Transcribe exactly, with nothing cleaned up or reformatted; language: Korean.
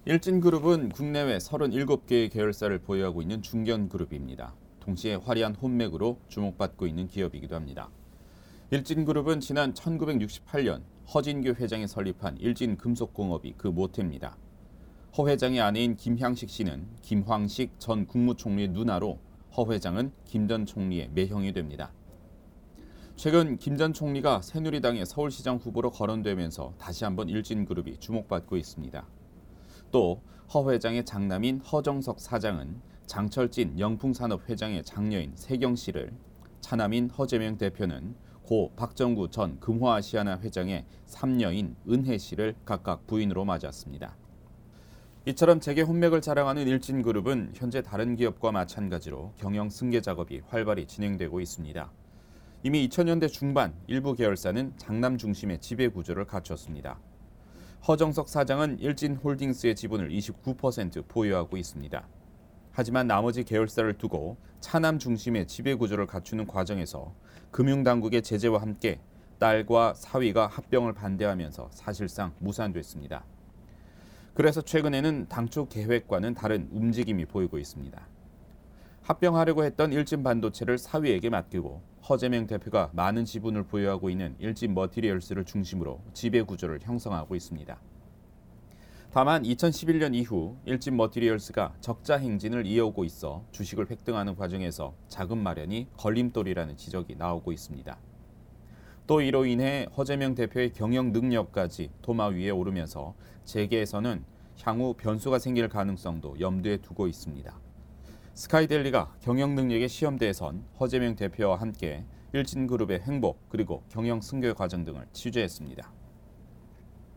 일진그룹은 국내외 서른일곱 개의 계열사를 보유하고 있는 중견그룹입니다. 동시에 화려한 혼맥으로 주목받고 있는 기업이기도 합니다. 일진그룹은 지난 천구백육십팔 년 허진규 회장이 설립한 일진금속공업이 그 모태입니다. 허 회장의 아내인 김향식 씨는 김황식 전 국무총리의 누나로 허 회장은 김 전 총리의 매형이 됩니다. 최근 김 전 총리가 새누리당의 서울시장 후보로 거론되면서 다시 한번 일진그룹이 주목받고 있습니다. 또 허 회장의 장남인 허정석 사장은 장철진 영풍산업 회장의 장녀인 세경 씨를, 차남인 허재명 대표는 고 박정구 전 금호아시아나 회장의 삼녀인 은혜 씨를 각각 부인으로 맞았습니다. 이처럼 재계 혼맥을 자랑하는 일진그룹은 현재 다른 기업과 마찬가지로 경영 승계 작업이 활발히 진행되고 있습니다. 이미 이천 년대 중반 일부 계열사는 장남 중심의 지배 구조를 갖췄습니다. 허정석 사장은 일진홀딩스의 지분을 이십구 퍼센트 보유하고 있습니다. 하지만 나머지 계열사를 두고 차남 중심의 지배 구조를 갖추는 과정에서 금융당국의 제재와 함께 딸과 사위가 합병을 반대하면서 사실상 무산됐습니다. 그래서 최근에는 당초 계획과는 다른 움직임이 보이고 있습니다. 합병하려고 했던 일진반도체를 사위에게 맡기고 허재명 대표가 많은 지분을 보유하고 있는 일진머티리얼스를 중심으로 지배 구조를 형성하고 있습니다. 다만 이천십일 년 이후 일진머티리얼스가 적자 행진을 이어오고 있어 주식을 획등하는 과정에서 자금 마련이 걸림돌이라는 지적이 나오고 있습니다. 또 이로 인해 허재명 대표의 경영 능력까지 도마 위에 오르면서 재계에서는 향후 변수가 생길 가능성도 염두에 두고 있습니다. 스카이데일리가 경영 능력의 시험대에 선 허재명 대표와 함께 일진그룹의 행보 그리고 경영 승계 과정 등을 취재했습니다.